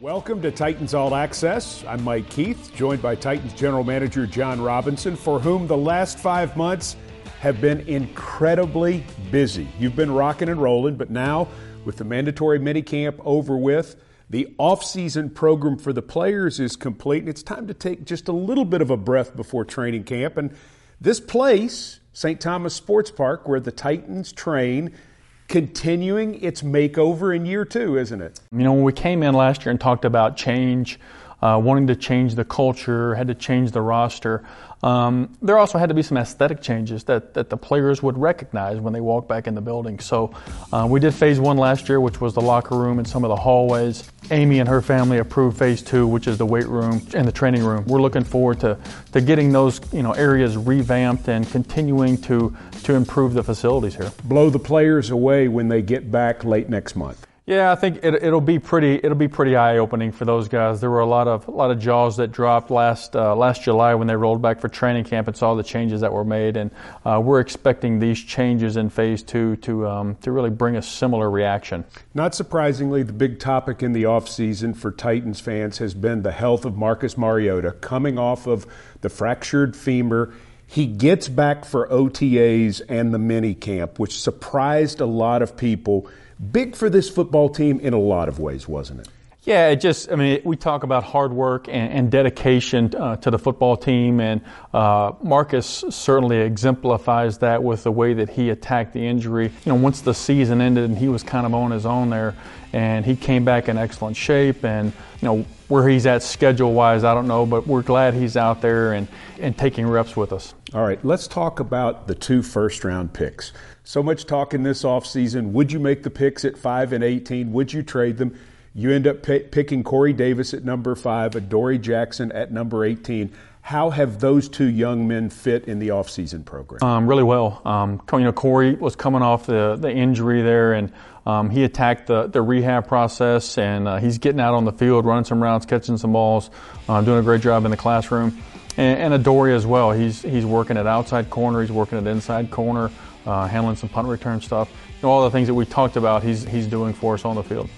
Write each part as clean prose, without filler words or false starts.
Welcome to Titans All Access. I'm Mike Keith, joined by Titans General Manager Jon Robinson, for whom the last 5 months have been incredibly busy. You've been rocking and rolling, but now with the mandatory minicamp over with, the off-season program for the players is complete, and it's time to take just a little bit of a breath before training camp. And this place, St. Thomas Sports Park, where the Titans train, continuing its makeover in year 2, isn't it? You know, when we came in last year and talked about change, wanting to change the culture, had to change the roster, there also had to be some aesthetic changes that the players would recognize when they walk back in the building. So we did phase 1 last year, which was the locker room and some of the hallways. Amy and her family approved phase 2, which is the weight room and the training room. We're looking forward to getting those areas revamped and continuing to improve the facilities here. Blow the players away when they get back late next month. Yeah, I think it'll be pretty eye-opening for those guys. There were a lot of jaws that dropped last July when they rolled back for training camp and saw the changes that were made, and we're expecting these changes in phase 2 to really bring a similar reaction. Not surprisingly, the big topic in the offseason for Titans fans has been the health of Marcus Mariota, coming off of the fractured femur. He gets back for OTAs and the minicamp, which surprised a lot of people. Big for this football team in a lot of ways, wasn't it? Yeah, we talk about hard work and dedication to the football team, and Marcus certainly exemplifies that with the way that he attacked the injury. Once the season ended and he was kind of on his own there, and he came back in excellent shape, and where he's at schedule-wise, I don't know, but we're glad he's out there and taking reps with us. All right, let's talk about the 2 first-round picks. So much talk in this offseason. Would you make the picks at 5 and 18? Would you trade them? You end up picking Corey Davis at number 5, Adoree Jackson at number 18. How have those 2 young men fit in the offseason program? Really well. Corey was coming off the injury there, and he attacked the rehab process, and he's getting out on the field, running some routes, catching some balls, doing a great job in the classroom. And Adoree as well. He's working at outside corner, he's working at inside corner, handling some punt return stuff. All the things that we talked about, he's doing for us on the field.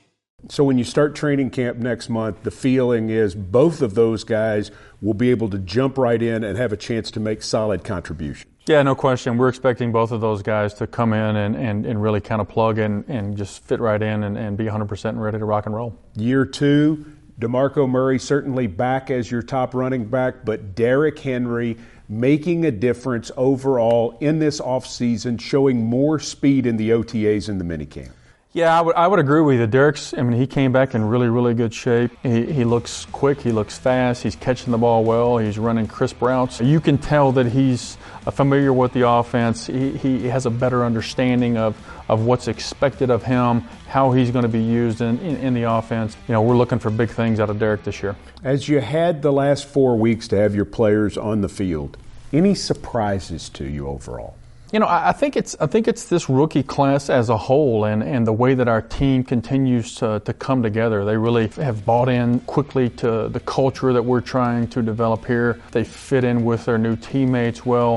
So when you start training camp next month, the feeling is both of those guys will be able to jump right in and have a chance to make solid contributions. Yeah, no question. We're expecting both of those guys to come in and really kind of plug in and just fit right in and be 100% and ready to rock and roll. Year 2, DeMarco Murray certainly back as your top running back, but Derrick Henry making a difference overall in this offseason, showing more speed in the OTAs and the minicamp. Yeah, I would agree with you. He came back in really, really good shape. He looks quick, he looks fast, he's catching the ball well, he's running crisp routes. You can tell that he's familiar with the offense. He has a better understanding of what's expected of him, how he's going to be used in the offense. We're looking for big things out of Derrick this year. As you had the last 4 weeks to have your players on the field, any surprises to you overall? I think it's this rookie class as a whole, and the way that our team continues to come together. They really have bought in quickly to the culture that we're trying to develop here. They fit in with their new teammates well,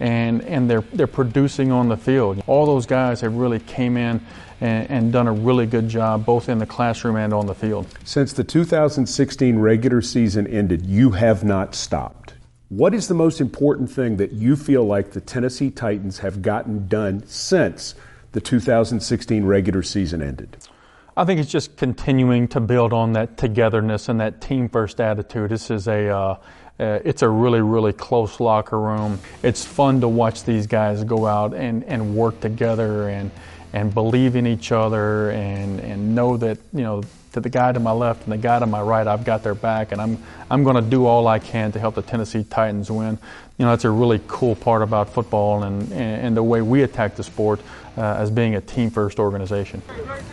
and they're producing on the field. All those guys have really came in and done a really good job both in the classroom and on the field. Since the 2016 regular season ended, you have not stopped. What is the most important thing that you feel like the Tennessee Titans have gotten done since the 2016 regular season ended? I think it's just continuing to build on that togetherness and that team-first attitude. This is it's a really, really close locker room. It's fun to watch these guys go out and work together and believe in each other and know that, to the guy to my left and the guy to my right, I've got their back, and I'm going to do all I can to help the Tennessee Titans win. That's a really cool part about football and the way we attack the sport as being a team-first organization.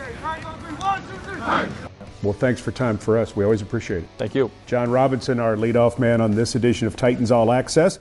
Well, thanks for time for us. We always appreciate it. Thank you. Jon Robinson, our leadoff man on this edition of Titans All Access.